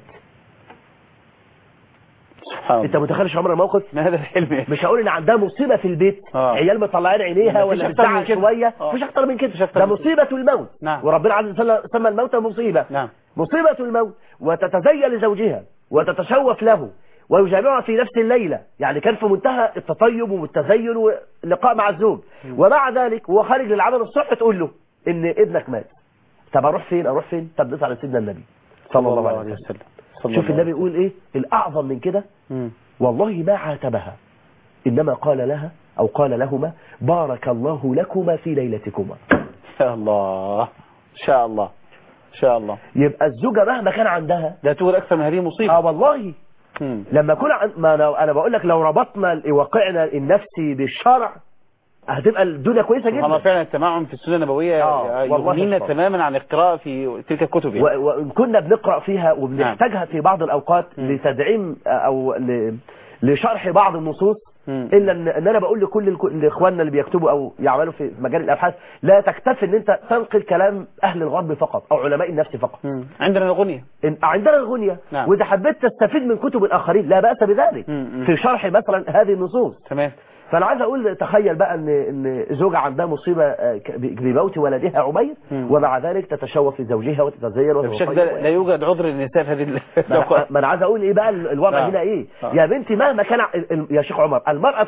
سبحان الله. انت متخيل عمر الموقف؟ ما هذا الحلم؟ مش هقول ان عندها مصيبة في البيت، عيال مطلعين عينيها ولا بتزعق شوية، مفيش اكتر من كده. ده مصيبة الموت. نعم. وربنا عز وجل سمى الموت مصيبة. نعم. مصيبة الموت. وتتزين لزوجها وتتشوف له ويجامعها في نفس الليلة، يعني كان في منتهى التطيب والتزين واللقاء مع الزوج. ومع ذلك وهو خارج للعمل الصبح تقول له ان ابنك مات. طب اروح فين؟ طب نسأل على سيدنا النبي صلى الله عليه وسلم. شوف النبي يقول ايه الأعظم من كده. والله ما عاتبها، إنما قال لها أو قال لهما بارك الله لكما في ليلتكما. يا الله. إن شاء الله. إن شاء الله. يبقى الزوجة مهما كان عندها لا تقول أكثر من هذه مصيبة. والله. لما يكون أنا بقول لك لو ربطنا واقعنا النفسي بالشرع هتبقى الدنيا كويسة جدا. والله فعلا التمعن في السنة النبوية يغنينا تماما عن القراءة في تلك الكتب يعني. وإن كنا بنقرأ فيها وبنحتاجها في بعض الأوقات لتدعيم أو لشرح بعض النصوص، إلا إن أنا بقول لكل إخواننا اللي بيكتبوا أو يعملوا في مجال الأبحاث لا تكتفي إن أنت تنقل كلام أهل الغرب فقط أو علماء النفس فقط. عندنا الغنية. عندنا الغنية. نعم. وإذا حبيت تستفيد من كتب الآخرين لا بأس بذلك في شرح مثلا هذه النصوص. تمام. فأنا عايز أقول تخيل بقى إن زوجة عندها مصيبة بموت ولدها عمير، ومع ذلك تتشوف في زوجها وتتزين بشكل ده لا يوجد عذر للنساء في هذه الأوقات. ما أنا عايز أقول إيه بقى الوضع هنا إيه. يا بنتي مهما كان يا شيخ عمر المرأة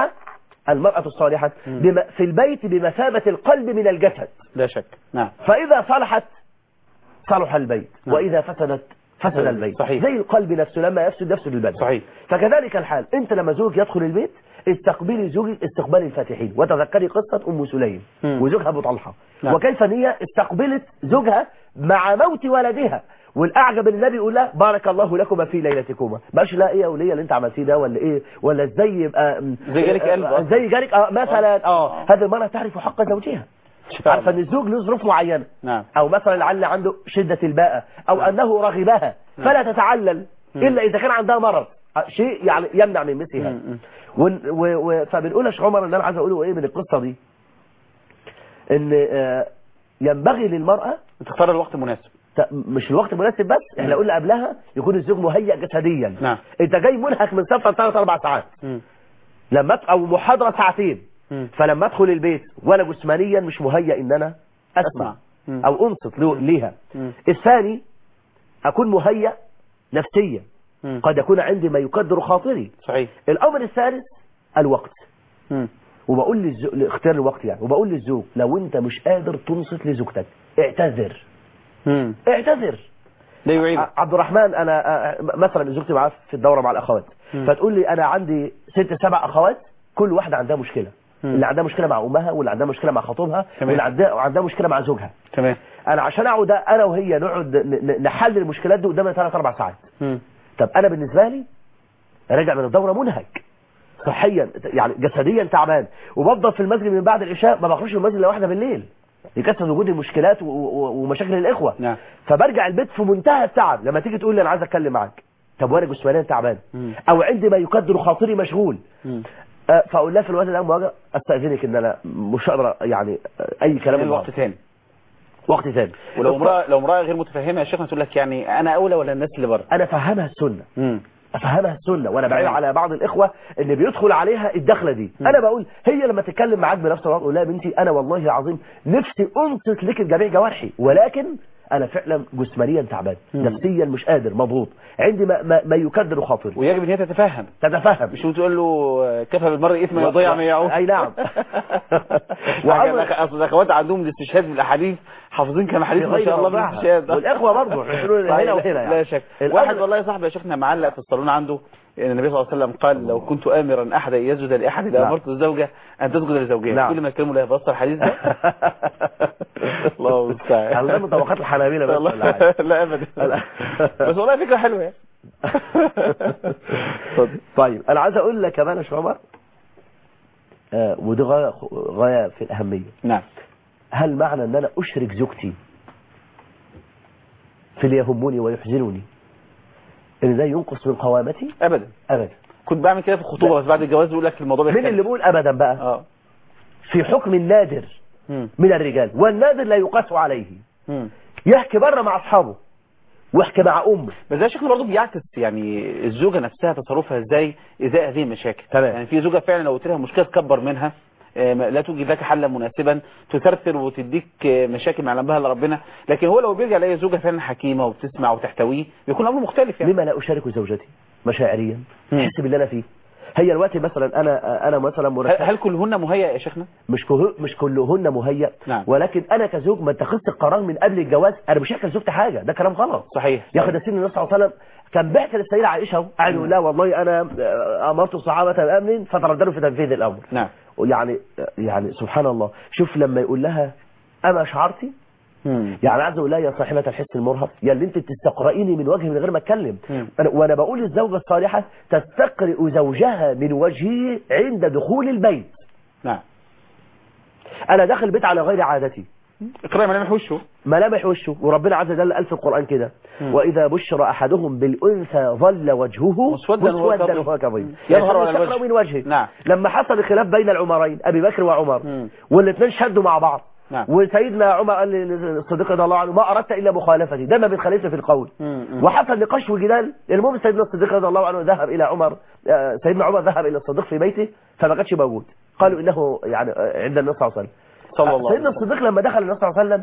الصالحة في البيت بمثابة القلب من الجسد. لا شك. نعم. فإذا صلحت صلح البيت، وإذا فسدت فسد البيت. صحيح. زي القلب نفسه لما يفسد البدن. صحيح. فكذلك الحال انت لما زوج يدخل البيت استقبلي زوجك استقبال الفاتحين، وتذكري قصة أم سليم وزوجها أبو طلحة. نعم. وكيف هي استقبلت زوجها مع موت ولدها، والأعجب النبي يقول لها بارك الله لكما في ليلتكما. ماش لا ايه يا وليه اللي انت عملتيه ده ولا ايه، ولا ازاي يبقى زي جارك قلب زي جارك مثلا هذه المرأة تعرف حق زوجها، عارفه ان الزوج له ظروف معينه. نعم. او مثلا لعل عنده شدة الباءة او انه رغبها فلا تتعلل الا اذا كان عندها مرض شيء يعني يمنع من مثل هذا. فبنقول يا شيخ عمر اللي انا عايز اقوله ايه من القصه دي، ان ينبغي للمرأة تختار الوقت المناسب. مش الوقت المناسب بس، احنا قلنا قبلها يكون الزوج مهيئ جسديا. نعم. انت جاي منهك من سفر 3-4 ساعات لما او محاضرة 2 ساعات، فلما ادخل البيت وانا جسمانيا مش مهيئ ان انا اسمع او انصت ليها. الثاني اكون مهيئ نفسيا، قد يكون عندي ما يقدر خاطري. صحيح. الامر الثالث الوقت. وبقول اختيار الوقت يعني، وبقول للزوج لو انت مش قادر تنصت لزوجتك اعتذر. اعتذر. لا يعيب. عبد الرحمن انا مثلا زوجتي معاه في الدوره مع الاخوات، فتقول لي انا عندي 6-7 اخوات كل واحده عندها مشكله. اللي عندها مشكله مع امها، واللي عندها مشكله مع خطيبها، واللي عندها مشكله مع زوجها. تمام. انا عشان اقعد انا وهي نقعد نحل المشكلات دي قدامنا 3-4 ساعات. طب انا بالنسبه لي راجع من الدوره منهك صحيا يعني جسديا تعبان، وبفضل في المسجد من بعد العشاء ما بخرجش من المسجد الا 1 بالليل يكسر وجود المشكلات ومشاكل الاخوه. نعم. فبرجع البيت في منتهى التعب. لما تيجي تقول لي انا عايز اتكلم معاك، طب وانا جسمانيا تعبان او عندي ما يقدر خاطري مشغول، فاقول لها في الوقت ده مواجهه استاذنك ان انا مش قادر يعني اي كلام. وقت ثاني. وقت ثاني. ولو امراه غير متفهمه يا شيخنا تقول لك يعني انا اولى ولا الناس اللي بره؟ انا افهمها السنه. افهمها السنه، وانا بعيب على بعض الاخوه اللي بيدخل عليها الدخله دي. انا بقول هي لما تتكلم معاك بنفس الوقت قول لها يا بنتي انا والله العظيم نفسي انصت لك الجميع جوارحي، ولكن انا فعلا جسمانيا تعبان، نفسيا مش قادر، مضغوط، عندي ما يكدر خاطري. ويجب ان هي تتفهم مش تقول له كفى بالمرء اثما يضيع ما يعود. اي نعم. اصل الاخوات عندهم الاستشهاد بالاحاديث، حافظين كم حديث ما شاء الله بالاستشهاد. والاخوه برضه هنا وهنا يعني. لا شك. واحد والله يا صاحبي يا شيخنا معلق في الصالون عنده ان النبي صلى الله عليه وسلم قال لو كنت امرا احدا يسجد لاحد لامرت الزوجه ان تسجد لزوجها. كل ما يتكلموا لا يفسر الحديث ده. الله المستعان. الله من طبقات الحنابلة بس لا ابدا. بس والله فكره حلوه يعني. طيب انا عايز اقول لك كمان يا شيخ عمر، ودي غايه في الاهميه. نعم. هل معنى ان انا اشرك زوجتي في اللي يهمني ويحزنني ان ده ينقص من قوامتي؟ ابدا. كنت بعمل كده في الخطوبه، بس بعد الجواز يقول لك الموضوع مين اللي بيقول ابدا بقى؟ في حكم النادر من الرجال، والنادر لا يقاس عليه. يحكي بره مع اصحابه واحكي مع امه. بس ده شكله برضه بيعكس يعني الزوجه نفسها تصرفها ازاي ازاء هذه المشاكل. تمام. يعني في زوجه فعلا لو قلت لها مشكله تكبر منها، لا توجد لك حلا مناسبا، تثرثر وتديك مشاكل ما يعلم بها الا ربنا. لكن هو لو بيرجع لاقي زوجه فعلا حكيمه وبتسمع وتحتويه بيكون امره مختلف يعني. لما لا اشارك زوجتي مشاعريا، احس باللي انا فيه. هي الوقت مثلا انا مثلا مرتب. هل كلهن مهيأ يا شيخنا؟ مش كلهن مهيأ. نعم. ولكن انا كزوج ما اتخذت القرار من قبل الجواز انا مش هحكي لزوجتي حاجه، ده كلام غلط. صحيح. ياخد سيدنا النبي صلى الله عليه وسلم كان بيحكي للسيده عائشه قال له لا والله انا امرت الصحابه بامر فترددوا في تنفيذ الامر. نعم. يعني سبحان الله، شوف لما يقول لها اما شعرتي، يعني عايز اقول لها يا صاحبه الحس المرهف، يا اللي انت بتستقرئيني من وجهي من غير ما اتكلم. وانا بقول للزوجه الصالحه تستقرئ زوجها من وجهه عند دخول البيت. نعم. انا داخل البيت على غير عادتي، اقرأ ملامح وشه، وربنا عز وجل قال في القرآن كده واذا بشر احدهم بالانثى ظل وجهه مسودا وهو كظيم يظهر على الوجه من وجهه. نعم. لما حصل الخلاف بين العمرين ابي بكر وعمر والاثنين شدوا مع بعض. نعم. وسيدنا عمر قال للصديق رضي الله عنه ما اردت الا مخالفتي، ده ما بتخالفني في القول. وحصل نقاش وجدال. المهم سيدنا الصديق رضي الله عنه ذهب الى عمر، سيدنا عمر ذهب الى الصديق في بيته فما كانش موجود، قالوا انه يعني عند النبي صلى الله عليه وسلم. سيدنا الصديق لما دخل النبي صلى الله عليه وسلم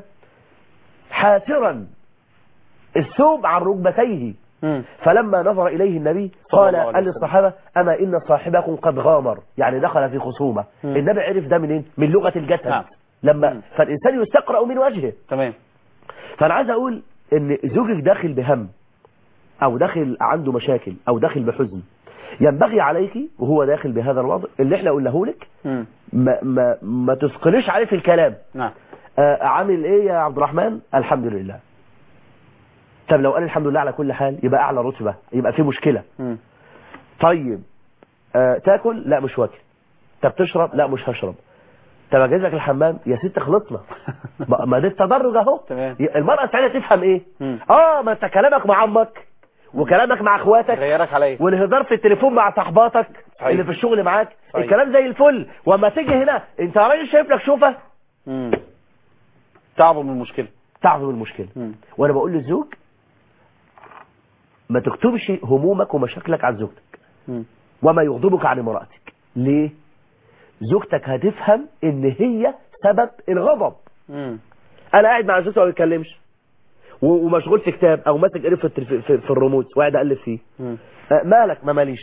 حاسرا الثوب عن ركبتيه، فلما نظر إليه النبي قال للصحابة أما إن صاحبكم قد غامر، يعني دخل في خصومة. النبي عرف ده منين؟ من لغة الجسد. نعم. لما فالإنسان يستقرأ من وجهه. تمام. فأنا عايز أقول إن زوجك داخل بهم أو داخل عنده مشاكل أو داخل بحزن، ينبغي عليك وهو داخل بهذا الوضع اللي احنا قلناه لك ما تثقلش عليه في الكلام. نعم. عامل ايه يا عبد الرحمن؟ الحمد لله. طب لو قال الحمد لله على كل حال يبقى اعلى رتبة، يبقى في مشكلة. طيب تاكل؟ لا مش واكل. طب تشرب؟ لا مش هشرب. طب اجهز لك الحمام؟ يا ست خلصنا. ما ده التدرج اهو. المرأة السعيدة تفهم ايه؟ ما انت كلامك مع عمك وكلامك مع اخواتك غيرك عليه، والهزار في التليفون مع صاحباتك اللي في الشغل معاك، الكلام زي الفل. واما تيجي هنا انت راجل شايف لك شوفه تعظم المشكلة. وانا بقول للزوج ما تكتبش همومك ومشاكلك عن زوجتك وما يغضبك عن امرأتك. ليه؟ زوجتك هتفهم ان هي سبب الغضب. انا قاعد مع زوجتي ما بيتكلمش ومشغول في كتاب او ماسك قريب في الريموت وقاعد اقلب فيه. مالك؟ ما ماليش.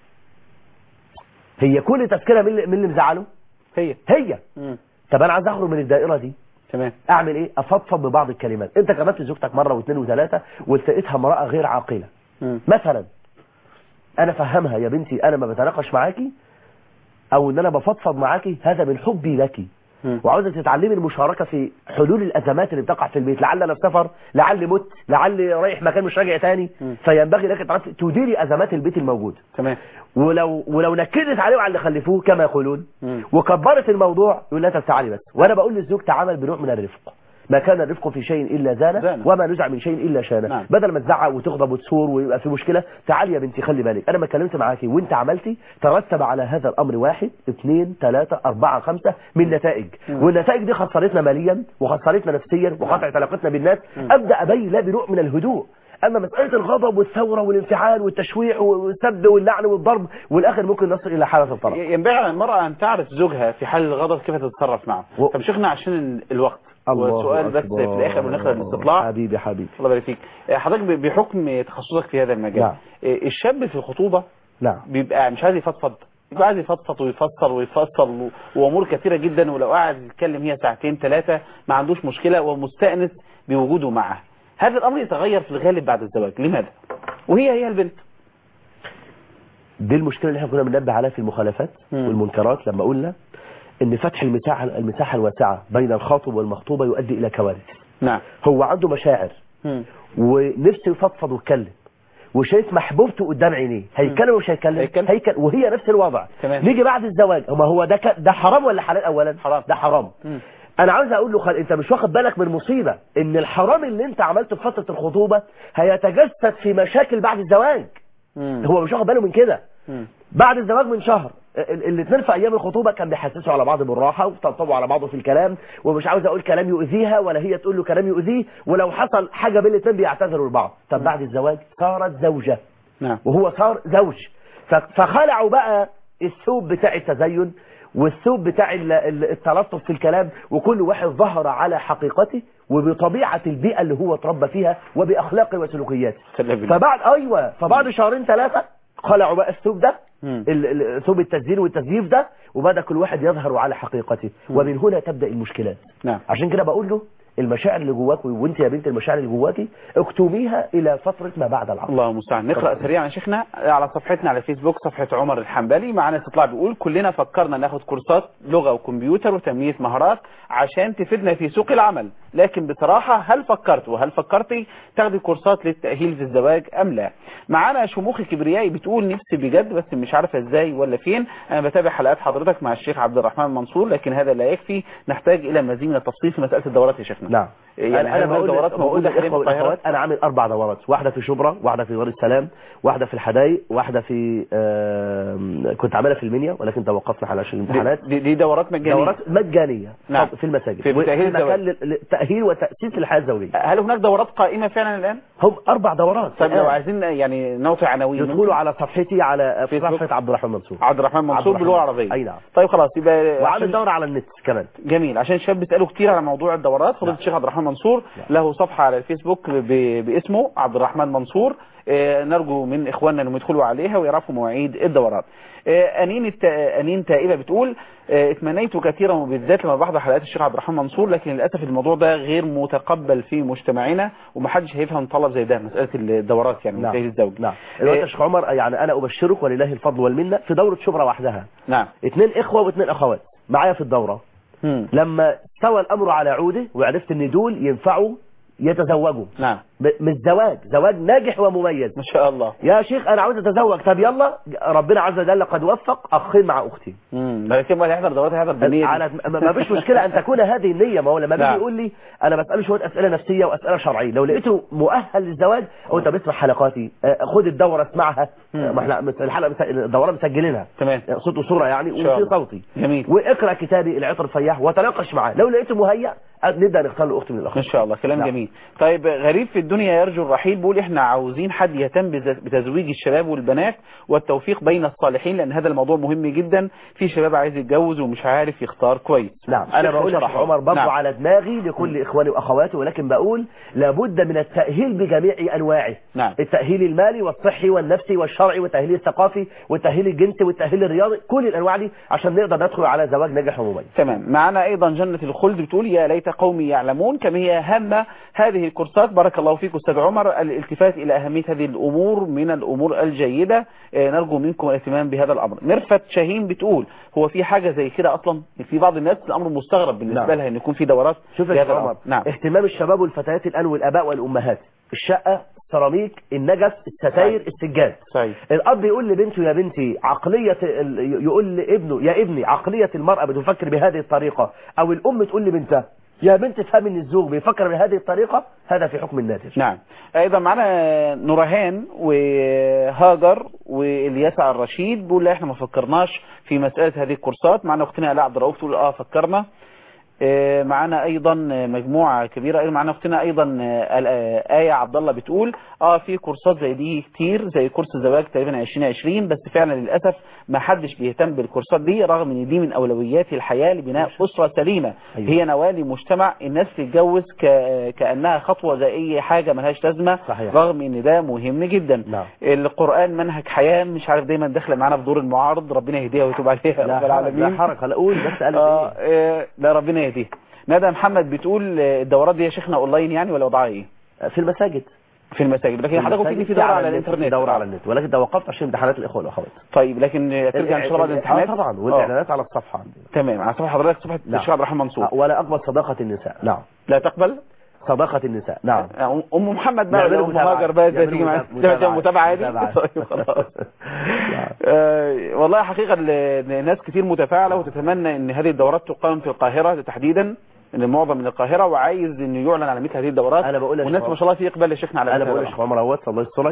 هي كل تفكيرها من اللي مزعله هي. طب انا عايز اخرج من الدائره دي. تمام. اعمل ايه؟ افضفض ببعض الكلمات. انت كلمت زوجتك مره واثنين وثلاثه ولقيتها امراه غير عاقله مثلا، انا فهمها يا بنتي انا ما بتناقش معاكي او ان انا بفضفض معاكي هذا من حبي لك، وعاوزك تتعلمي المشاركه في حلول الازمات اللي بتقع في البيت. لعل انا في سفر، لعل مت، لعل رايح مكان مش راجع تاني، فينبغي لك تديري ازمات البيت الموجوده. تمام. ولو نكدت عليه وعلى اللي خلفوه كما يقولون وكبرت الموضوع يقول لها تعالي بس. وانا بقول للزوج تعامل بنوع من الرفق. ما كان الرفق في شيء الا زانه وما نزع من شيء الا شانه. نعم. بدل ما تزعق وتغضب وتثور ويبقى في مشكله، تعالي يا بنتي خلي بالك انا ما اتكلمت معاكي وانت عملتي ترتب على هذا الامر 1 2 3 4 5 من نتائج، والنتائج دي خسرتنا ماليا وخسرتنا نفسيا وقطعت علاقتنا بالناس. ابدا ابين لا بنوع من الهدوء. اما مساله الغضب والثوره والانفعال والتشويع والسب واللعن والضرب والاخر ممكن نصل الى حاله الطلاق. ينبغي على المراه ان تعرف زوجها في حال الغضب كيف تتصرف معه. طب شيخنا عشان الوقت وسؤال بس في الاخر ونخلص الاستطلاع. حبيبي الله يبارك فيك. حضرتك بحكم تخصصك في هذا المجال، نعم. الشاب في الخطوبة نعم. بيبقى مش عايز يفضفض، بيبقى عايز يفضفض ويفصل وامور كثيرة جدا، ولو قاعد يتكلم هي ساعتين 3 ما عندوش مشكلة ومستأنس بوجوده معه. هذا الامر يتغير في الغالب بعد الزواج، لماذا؟ وهي البنت. دي المشكلة اللي احنا كنا بننبه عليها في المخالفات والمنكرات لما قلنا ان فتح المساحة الواسعة بين الخاطب والمخطوبة يؤدي الى كوارث. نعم. هو عنده مشاعر ونفسه يفضفض ويتكلم وشايف محبوبته قدام عينيه، هيتكلم ومش هيتكلم؟ هيتكلم. وهي نفس الوضع. تمام. نيجي بعد الزواج، ما هو ده حرام ولا حلال؟ اولا حرام. ده حرام. انا عاوز اقول له انت مش واخد بالك من مصيبة ان الحرام اللي انت عملته في فترة الخطوبة هيتجسد في مشاكل بعد الزواج. هو مش واخد باله من كده. بعد الزواج من شهر الاثنين في ايام الخطوبه كان بيحسسوا على بعض بالراحه وطبطبوا على بعض في الكلام، ومش عاوز اقول كلام يؤذيها ولا هي تقول له كلام يؤذيه، ولو حصل حاجه بين الاثنين بيعتذروا لبعض. طب بعد الزواج صارت زوجه. نعم. وهو صار زوج، فخلعوا بقى الثوب بتاع التزين والثوب بتاع التلطف في الكلام، وكل واحد ظهر على حقيقته وبطبيعه البيئه اللي هو اتربى فيها وباخلاقه وسلوكياته. فبعد شهرين 3 خلعوا بقى الثوب ده، ثوب التزيين والتزييف ده، وبدأ كل واحد يظهر على حقيقته، ومن هنا تبدأ المشكلات. نعم. عشان كده بقول له المشاعر اللي جواك، وانت يا بنت المشاعر اللي جواكي اكتميها الى فترة ما بعد العصر. الله المستعان. نقرأ سريعا يا شيخنا على صفحتنا على فيسبوك، صفحة عمر الحنبلي. معنا استطلاع بيقول كلنا فكرنا ناخد كورسات لغة وكمبيوتر وتنمية مهارات عشان تفيدنا في سوق العمل، لكن بصراحة هل فكرت وهل فكرتي تاخدي كورسات للتأهيل في الزواج ام لا؟ معانا شموخ الكبريائي بتقول نفسي بجد بس مش عارفة ازاي ولا فين. انا بتابع حلقات حضرتك مع الشيخ عبد الرحمن منصور، لكن هذا لا يكفي، نحتاج الى مزيد من التفصيل في مسألة الدورات يا شيخنا. نعم. يعني انا بقول دورات موجودة للاخوه والاخوات، انا عامل 4 دورات، واحده في شبرا، واحده في دار السلام، واحده في الحدائق، واحده في كنت عاملها في المنيا ولكن توقفنا على عشان الامتحانات. دي دورات مجانيه. دورات مجانيه. نعم. في المساجد في تأهيل وتأسيس الحياه الزوجيه. هل هناك دورات قائمه فعلا الان؟ هم 4 دورات. طيب لو عايزين يعني نوطي عناوين يدخلوا على صفحتي على صفحه عبد الرحمن منصور. عبد الرحمن منصور باللغه العربيه. اي نعم. طيب خلاص يبقى وعامل دوره على النت كمان. جميل. عشان الشباب بيسالوا كتير على موضوع الدورات، فضيله الشيخ عبد الرحمن منصور له صفحه على الفيسبوك باسمه عبد الرحمن منصور. نرجو من اخواننا انهم يدخلوا عليها ويعرفوا مواعيد الدورات. انين تائبه بتقول اتمنيت كثيرا وبالذات لما بحضر حلقات الشيخ عبد الرحمن منصور، لكن للاسف الموضوع ده غير متقبل في مجتمعنا ومحدش هيفهم طلب زي ده، مساله الدورات يعني التأهيل الزوجي. نعم. الوقت يا شيخ عمر يعني انا ابشرك ولله الفضل والمنه في دوره شبرا وحدها. نعم. 2 اخوه و2 اخوات معايا في الدوره. لما استوى الامر على عوده وعرفت ان دول ينفعوا يتزوجوا. نعم. مش زواج ناجح ومميز ما شاء الله. يا شيخ انا عاوز اتزوج، طب يلا ربنا عز وجل قد وفق اخين مع اختي. لكن ما يحضر دورات هيحضر بنيه على ما فيش مشكله ان تكون هذه النيه. ما هو لما بيجي يقول لي انا بساله شويه اسئله نفسيه واسئله شرعيه، لو لقيته مؤهل للزواج او انت بتسمع حلقاتي خد الدوره اسمعها. ما احنا الدوره مسجلينها تمام، صوت وصوره يعني وفي صوتي. جميل. واقرا كتابي العطر الفياح وتناقش معاه، لو لقيته مهيأ نبدا نختار له اخت من الاخوات ان شاء الله. كلام جميل. طيب غريب في الدنيا يرجو الرحيل بيقول احنا عاوزين حد يهتم بتزويج الشباب والبنات والتوفيق بين الصالحين، لان هذا الموضوع مهم جدا. في شباب عايز يتجوز ومش عارف يختار كويس. نعم. انا بقول يا عمر برضه على دماغي لكل اخواني واخواتي، ولكن بقول لابد من التأهيل بجميع انواعه. نعم. التأهيل المالي والصحي والنفسي والشرعي والتأهيل الثقافي والتأهيل الجنسي والتأهيل الرياضي، كل الانواع دي عشان نقدر ندخل على زواج ناجح ومميز. تمام. معنا ايضا جنة الخلد بتقول يا ليت قومي يعلمون كم هي هامة هذه الكورسات. بارك الله فيك استاذ عمر، الالتفات الى اهمية هذه الامور من الامور الجيدة. نرجو منكم الاهتمام بهذا الامر. مرفت شاهين بتقول هو في حاجة زي كده اصلا؟ في بعض الناس الامر مستغرب بالنسبة لها ان يكون في دورات. شوف يا عمر. نعم. اهتمام الشباب والفتيات الان والاباء والامهات، الشقة، السيراميك، النجف، الستاير، السجاد. صحيح. الاب يقول لبنته يا بنتي عقلية، يقول لابنه يا ابني عقلية المرأة بتفكر بهذه الطريقة، او الام تقول لبنتها يا بنت افهم ان الزوج بيفكر بهذه الطريقة، هذا في حكم الناتج. نعم. ايضا معنا نورهان وهاجر والياسع الرشيد بيقول لا احنا ما فكرناش في مسألة هذه الكورسات. معنا اختنا الاء عبد الرؤوف تقول فكرنا. معنا ايضا مجموعه كبيره، معنا اختنا ايضا آية عبد الله بتقول في كورسات زي دي كتير، زي كورس الزواج تقريبا 2020، بس فعلا للاسف ما حدش بيهتم بالكورسات دي، رغم ان دي من اولويات الحياه لبناء اسره سليمه. أيوة. هي نواه لمجتمع الناس تتجوز كانها خطوه زي اي حاجه ملهاش لازمه، صحيح. رغم ان ده مهم جدا. نعم. القران منهج حياه، مش عارف دايما داخله معانا في دور المعارض، ربنا يهديها ويتوب عليها رب العالمين. لا حركه، لا قول بس قالت ايه. لا ربنا يهديها. ندى محمد بتقول الدورات دي يا شيخنا اونلاين يعني ولا وضعها ايه؟ في المساجد. في المساجد، لكن حضرتك قلت لي في دوره على الانترنت. دوره على النت، ولكن ده وقفت عشان امتحانات الاخوه والاخوات. طيب لكن ترجع ان شاء الله بعد الامتحانات. طبعا، والاعلانات على الصفحه عندنا. تمام، على صفحه حضرتك، صفحه الشيخ عبد الرحمن منصور. ولا اقبل صداقه النساء. نعم. لا تقبل صداقه النساء. نعم. ام محمد بقى ولا ام هاجر بقى تيجي معايا متابعه عادي. طيب خلاص. والله حقيقه ناس كتير متفاعله وتتمنى ان هذه الدورات تقام في القاهره تحديدا، ان المعظم من القاهره، وعايز ان يعلن على مثل هذه الدورات. انا بقول والناس ما شاء الله في اقبال يا شيخنا على انا بقول يا شيخ عمر اهوت الله يسترك،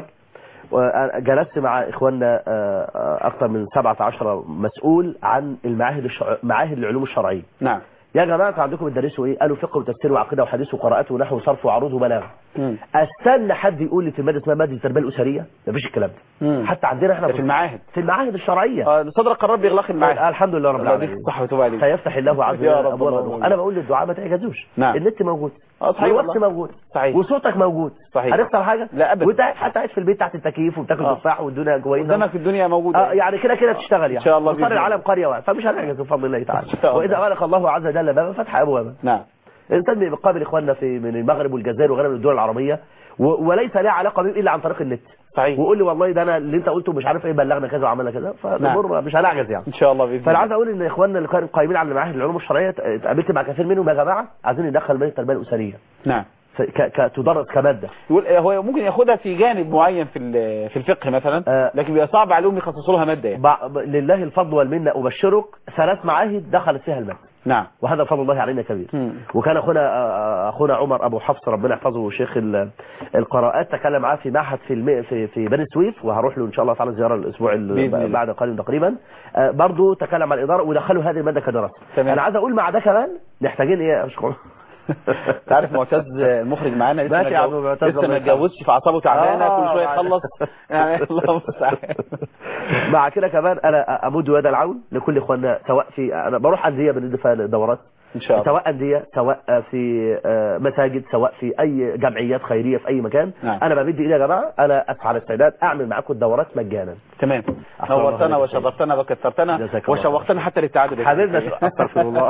وجلست مع اخواننا اكثر من 17 مسؤول عن معاهد العلوم الشرعيه. نعم. يا جماعه انتوا عندكم بتدرسوا ايه؟ قالوا فقه وتفسير وعقيده وحديث وقراءات ونحو وصرف وعروض وبلاغه. استنى حد يقول لي في ماده اسمها ماده التربيه الاسريه؟ مفيش الكلام ده. حتى عندنا احنا في المعاهد، في المعاهد الشرعيه صدر قرار باغلاق المعاهد. الحمد لله رب العالمين. صح وتوب عليك. فيفتح الله عز وجل ابواب. انا بقول للدعاء ما تعجزوش. نعم. النت موجود، صحيح، والوقت موجود، صحيح، وصوتك موجود. صحيح. هنخسر حاجه؟ لا ابدا. وانت حتى قاعد في البيت تحت التكييف وبتاكل تفاح والدنيا كويسه قدامك في الدنيا موجوده. يعني كده تشتغل يعني. ان شاء الله. وصار العالم قريه واحده، فمش هنعجز بفضل الله تعالى. واذا غلق الله عز وجل بابا فتح ابوابا. نعم. الانسان بيقابل اخواننا من المغرب والجزائر وغيرها من الدول العربيه، وليس لها علاقه بهم الا عن طريق النت. صحيح. ويقول لي والله ده انا اللي انت قلته مش عارف ايه، بلغنا كذا وعملنا كذا، فالامور مش هنعجز يعني ان شاء الله باذن الله. فانا عايز اقول ان اخواننا اللي كانوا قايمين على معاهد العلوم الشرعيه اتقابلت مع كثير منهم، يا جماعه عايزين ندخل ماده التربيه الاسريه. نعم. تدرس كماده. يقول هو ممكن ياخدها في جانب معين في الفقه مثلا، لكن بيبقى صعب عليهم يخصصوا لها ماده يعني. لله الفضل والمنه، ابشرك 3 معاهد دخلت فيها الماده. نعم. وهذا فضل الله علينا كبير. وكان اخونا عمر ابو حفص ربنا يحفظه شيخ القراءات تكلم معاه في معهد في بني سويف، وهروح له ان شاء الله تعالى زياره الاسبوع بعد قليل تقريبا. برضه تكلم عن الاداره ودخلوا هذه الماده كدراسه. انا عايز اقول مع ده كمان محتاجين ايه يا باشا؟ تعرف معتز المخرج معانا لسه ما اتجوزش، فاعصابه تعبانه كل شويه يخلص يعني. الله المستعان. مع كده كمان انا امد يد العون لكل اخواننا، سواء انا بروح انديه بندي فيها دورات ان شاء الله، سواء انديه، سواء في مساجد، سواء في اي جمعيات خيريه في اي مكان. نعم. انا بمد ايدي يا جماعه، انا اسعى على الاستعداد اعمل معاكم الدورات مجانا. تمام. نورتنا وشرفتنا وكثرتنا وشوقتنا حتى للتعادل حبيبنا. استغفر الله.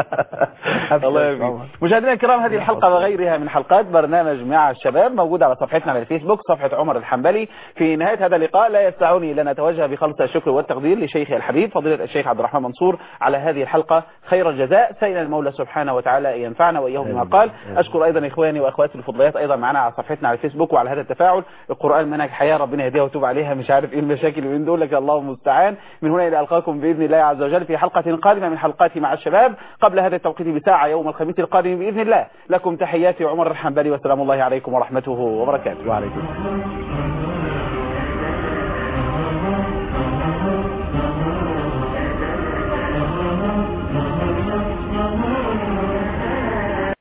الله يبارك. مشاهدينا الكرام، هذه الحلقه وغيرها من حلقات برنامج مع الشباب موجوده على صفحتنا على الفيسبوك، صفحه عمر الحنبلي. في نهايه هذا اللقاء لا يسعني الا ان اتوجه بخالص الشكر والتقدير لشيخي الحبيب فضيله الشيخ عبد الرحمن منصور على هذه الحلقه، خير الجزاء. سائل المولى سبحانه وتعالى ان ينفعنا واياه بما قال. اشكر ايضا اخواني واخواتي الفضليات ايضا معنا على صفحتنا على الفيسبوك وعلى هذا التفاعل. القران منهج حياه، ربنا يهديها ويتوب عليها. مش عارف ايه المشاكل اللي من دول، لك الله المستعان. من هنا الى القاكم باذن الله عز وجل في حلقه قادمه من حلقات مع الشباب قبل هذا التوقيت بساعه يوم الخميس القادم باذن الله. لكم تحياتي عمر الحنبلي، وسلام الله عليكم ورحمته وبركاته. وعليكم السلام.